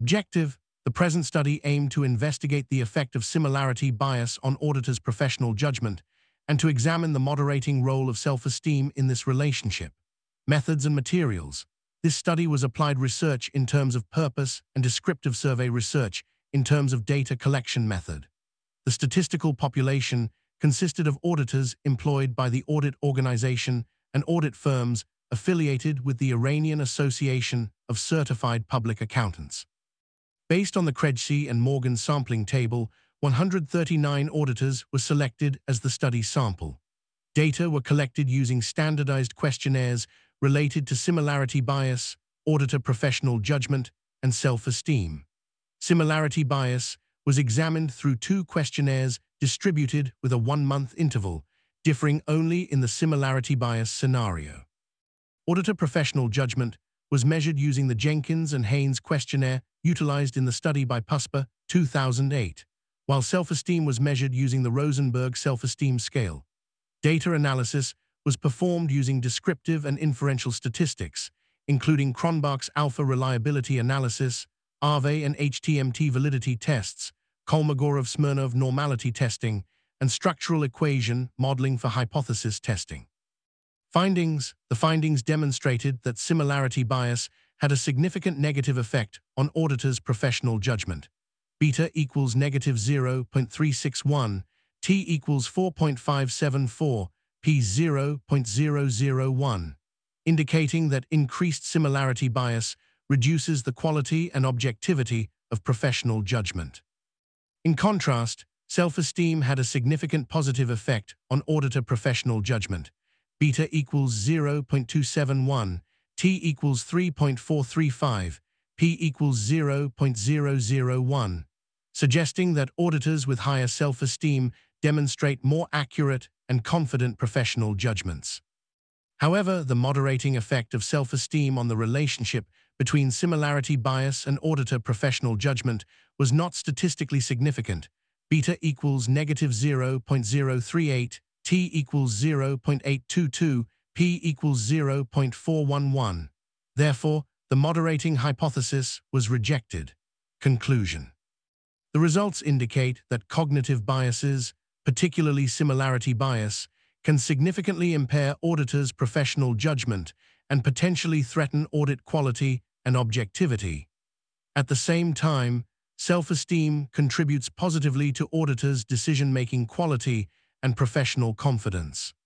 Objective: the present study aimed to investigate the effect of similarity bias on auditors' professional judgment and to examine the moderating role of self-esteem in this relationship. Methods and materials. This study was applied research in terms of purpose and descriptive survey research in terms of data collection method. The statistical population consisted of auditors employed by the audit organization and audit firms affiliated with the Iranian Association of Certified Public Accountants. Based on the Kregsi and Morgan sampling table, 139 auditors were selected as the study sample. Data were collected using standardized questionnaires related to similarity bias, auditor professional judgment, and self-esteem. Similarity bias was examined through 2 questionnaires distributed with a 1-month interval, differing only in the similarity bias scenario. Auditor professional judgment was measured using the Jenkins and Haynes questionnaire utilized in the study by PUSPA 2008, while self-esteem was measured using the Rosenberg self-esteem scale. Data analysis was performed using descriptive and inferential statistics, including Cronbach's alpha reliability analysis, ARVE and HTMT validity tests, Kolmogorov-Smirnov normality testing, and structural equation modeling for hypothesis testing. Findings. The findings demonstrated that similarity bias had a significant negative effect on auditors' professional judgment. Beta equals -0.361, T equals 4.574, P 0.001, indicating that increased similarity bias reduces the quality and objectivity of professional judgment. In contrast, self-esteem had a significant positive effect on auditor professional judgment. Beta equals 0.271, T equals 3.435, P equals 0.001, suggesting that auditors with higher self-esteem demonstrate more accurate and confident professional judgments. However, the moderating effect of self-esteem on the relationship between similarity bias and auditor professional judgment was not statistically significant. Beta equals -0.038, T equals 0.822, P equals 0.411. Therefore, the moderating hypothesis was rejected. Conclusion. The results indicate that cognitive biases, particularly similarity bias, can significantly impair auditors' professional judgment and potentially threaten audit quality and objectivity. At the same time, self-esteem contributes positively to auditors' decision-making quality and professional confidence.